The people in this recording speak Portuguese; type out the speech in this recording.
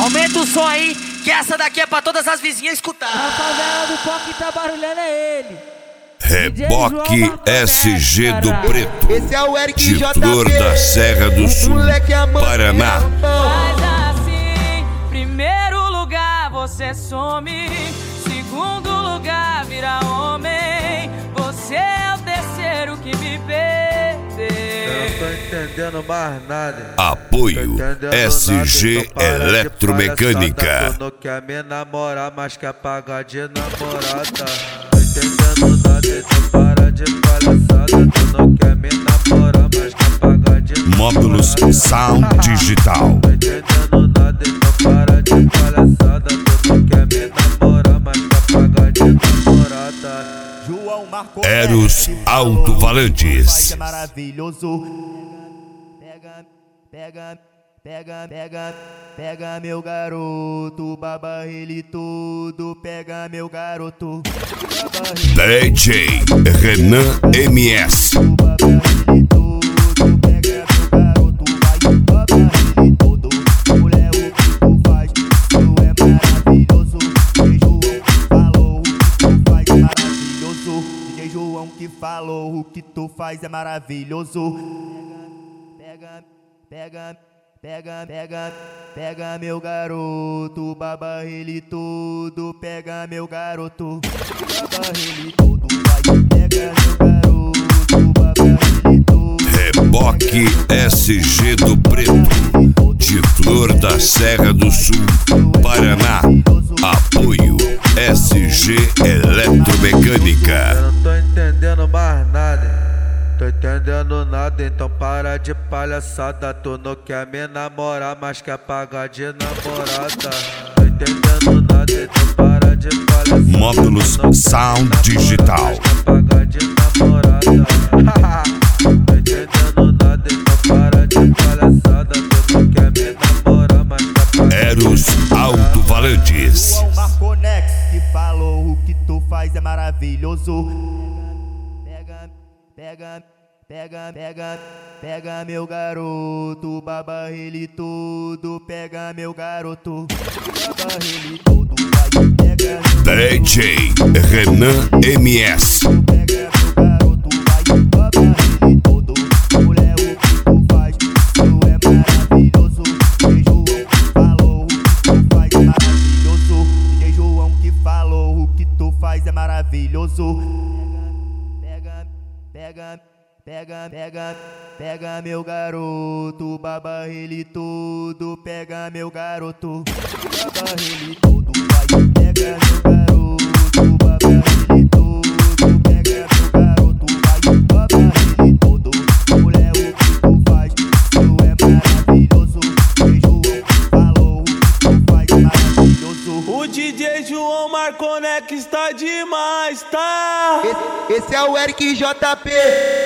Aumenta o som aí, que essa daqui é pra todas as vizinhas escutar. A favela do POC tá barulhando é ele. Reboque SG do Preto, Esse é o Eric titular JP, da Serra do Sul, Paraná. Mas assim, primeiro lugar você some, segundo lugar vira homem, você é o terceiro que me perdeu. Eu não tô entendendo mais nada. Apoio SG Eletromecânica. Tu não quer me namorar, mas quer pagar de namorada. Tô entendendo nada, então para de palhaçada. Tu não quer me namorar, mas quer pagar de namorada. Módulos Sound Digital. Tô entendendo nada, então para de palhaçada. Tu não quer me namorar, mas quer pagar de namorada. Eros Alto-Valantes. É maravilhoso. Pega meu garoto, baba ele todo. Pega meu garoto, DJ Renan MS. Falou o que tu faz é maravilhoso. Pega meu garoto, baba ele todo. Pega meu garoto, baba ele todo. Pega meu garoto, baba ele todo. Reboque SG do Preto, titular da Serra do Sul, Paraná. Apoio SG Eletromecânica. Eu não tô entendendo mais nada. Tô entendendo nada, então para de palhaçada. Tu não quer me namorar, mas quer pagar de namorada. Tô entendendo nada, então para de palhaçada. Módulos Sound Digital. Mas quer pagar de namorada. Tô entendendo nada, então para de palhaçada. Tu não quer me namorar, mas quer pagar de Eros Alto-Valantes. João Marconex que falou o que tu faz é maravilhoso. Pega meu garoto, baba ele todo. Pega meu garoto, baba ele todo. Pega DJ Renan MS. Pega meu garoto, vai, baba ele todo. Mulher, o que tu faz, tu é maravilhoso. DJ João que falou o que tu faz é maravilhoso. DJ João que falou o que tu faz é maravilhoso. Pega meu garoto, baba ele todo. Pega meu garoto, baba ele todo. Vai, pega meu garoto, baba ele todo. Pega meu garoto, vai, baba ele todo. Mulher, o que tu faz, tu é maravilhoso. DJ João que falou o que tu faz é maravilhoso. O DJ João Marconex está demais, tá? Esse é o Eric JP.